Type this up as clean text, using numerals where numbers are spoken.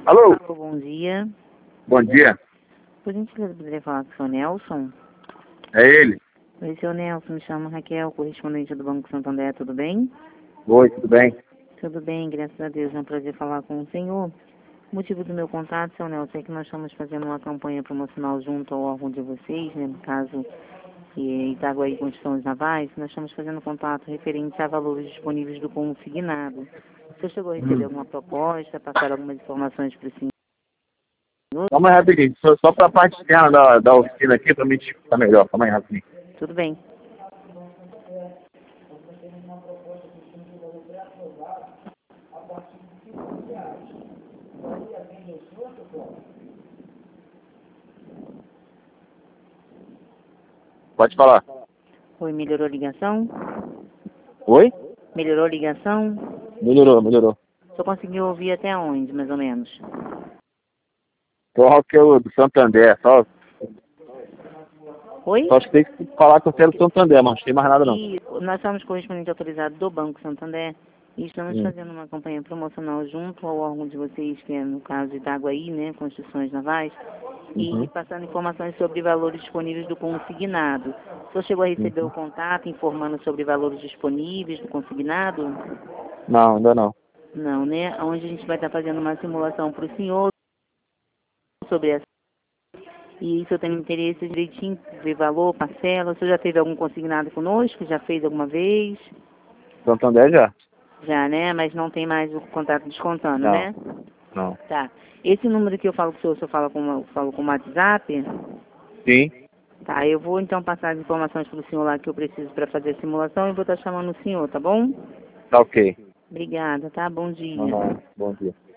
Alô? Alô, bom dia. Bom dia. Por gentileza, poderia falar com o seu Nelson? É ele? Oi, seu Nelson, me chamo Raquel, correspondente do Banco Santander, tudo bem? Oi, tudo bem? Tudo bem, graças a Deus, é um prazer falar com o senhor. O motivo do meu contato, seu Nelson, é que nós estamos fazendo uma campanha promocional junto ao órgão de vocês, né, no caso Itaguaí Construções Navais, nós estamos fazendo contato referente a valores disponíveis do consignado. Você chegou a receber alguma proposta, passar algumas informações para o senhor? Calma aí rapidinho, só pra parte externa da oficina aqui, pra mim ficar melhor. Calma aí rapidinho. Tudo bem. Pode falar. Oi, melhorou a ligação? Oi? Melhorou a ligação? Melhorou. Só conseguiu ouvir até onde, mais ou menos? Só que eu do Santander, só Oi? acho que tem que falar que eu quero do Santander, mas não tem mais nada não. E nós somos correspondente autorizado do Banco Santander e estamos fazendo uma campanha promocional junto ao órgão de vocês, que é no caso Itaguaí, né, Construções Navais, e passando informações sobre valores disponíveis do consignado. O senhor chegou a receber o contato informando sobre valores disponíveis do consignado? Não, ainda não. Não, né? Onde a gente vai estar fazendo uma simulação para o senhor sobre essa. E isso eu tenho interesse direitinho, ver valor, parcela. O senhor já teve algum consignado conosco? Já fez alguma vez? Santander já? Já, né? Mas não tem mais o contato descontando, Não. né? Não. Tá. Esse número que eu falo com o senhor fala com o WhatsApp? Sim? Tá, eu vou então passar as informações para o senhor lá que eu preciso para fazer a simulação e vou estar chamando o senhor, tá bom? Tá ok. Obrigada, tá? Bom dia. Bom dia.